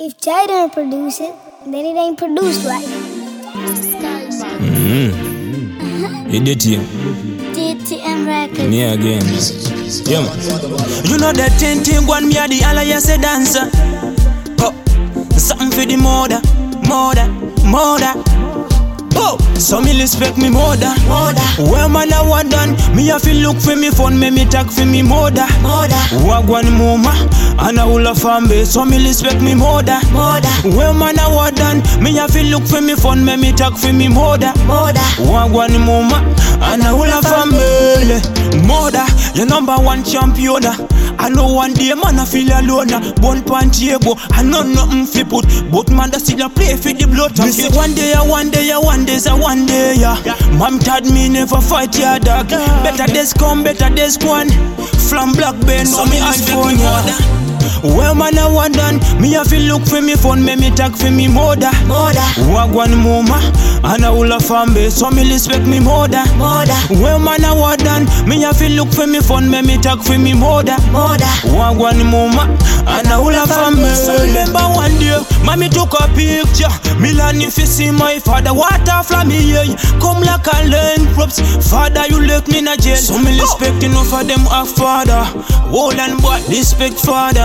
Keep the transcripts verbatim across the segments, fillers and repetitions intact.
If Jay didn't produce it, then it ain't produced right. Mm-hmm. You did you. D T M Records. Me again. Yeah, man. You know that ten thing one me a the alias a dancer. Oh, something for the mother, mother, mother. Oh, so me respect me mother, mother. Where man a what done? Me have to look for me phone, me me tag for me mother, mother. Wagwan mama, and a whole of family. So me respect me mother, mother. Where man a what done? Me have to look for me phone, me me tag for me mother, mother. Wagwan mama, and a whole of family. Mother, your number one champion. I know one day man I feel alone. Born pan table, I know nothing fi put, but man that still a play for the blood. Me say one day, one day, one day, a one day, yeah. Mom told me never fight your dog. Better days come, better days gone. From Black Ben, so me ask for ya. Well man I want done, me have to look for me phone, me me tag for me mother, mother. Wagwan mama, and a whole of family, so me respect me mother, mother. Well man I want done, me have to look for me phone, me me tag for me mother, mother. Wagwan mama, and a whole of family. So remember one day, mommy took a picture, me learn if you see my father, water from me, yeah. Come like a learn props, father you left me in a jail. So me respect enough of them a father, old and boy respect father.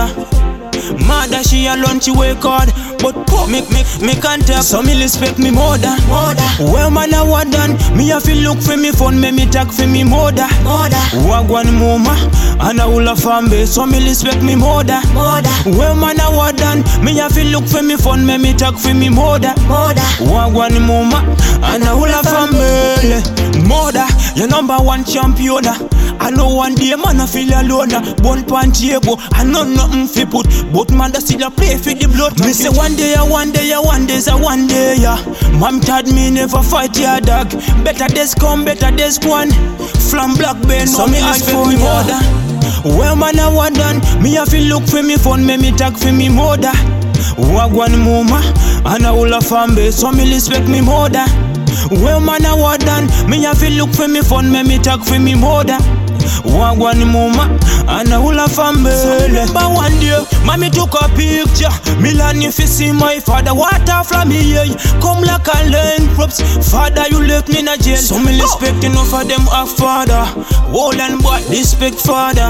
Mother she alone she work hard, but poor me me me can't tell. So me respect me mother, mother. Well man I what done? Me have to look for me phone, me me tag for me mother, mother. Wagwan mama, and a whole of family. So me respect me mother, mother. Well man I what done? Me have to look for me phone, me me tag for me mother, mother. Wagwan mama, and a whole of family. Mother, your number one champion. I know one day man I feel alone. Born pan table, I know nothing fi put, but man that still a play for the blood. Me say one day, one day, one day, a one day, yeah. Mom told me never fight your dog. Better days come, better days gone. From Black Ben, so me ask for me mother. Well man I what done? Me have to look for me phone, me me tag for me mother. Wagwan mama, and a whole of family, so me respect me mother. Well man I what done? Me have to look for me phone, me me tag for me mother. Wagwan mama, and a whole of family. So remember one day, mommy took a picture, me learn if you see my father, water from me, yeah. Come like a learn props, father you left me in a jail. So me respect enough of them a father, old and boy respect father.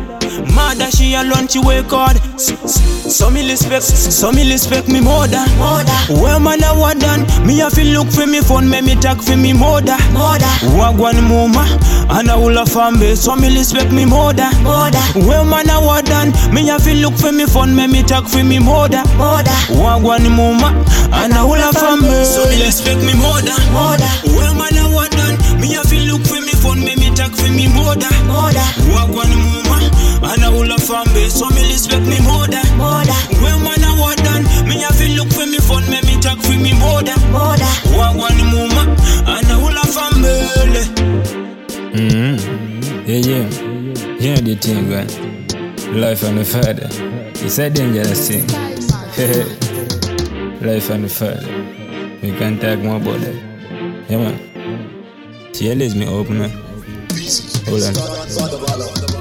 Mother she alone she work hard, so me respect, so me respect me mother, mother. Well man I what done? Me have to look for me phone, me me tag for me mother, mother. Wagwan mama, and a whole of family, so me respect me mother, mother. Well man I what done? Me have to look for me phone, me me tag for me mother, mother. Wagwan mama, and a whole of family, so me respect me mother, mother. Well man I what done? Me have to look for me phone, me me tag for me mother, mother. Wagwan mama, and a whole of family, so me respect me mother, mother. Well man I what done? Me have to look for me phone, me me tag for me mother, mother. Wagwan mama, and a whole of family. Mm-hmm. Yeah, yeah. You know the thing, man. Life and the father. It's a dangerous thing. Life and the father. We can't talk more about that. Yeah, man. She always me open, man. Hold on.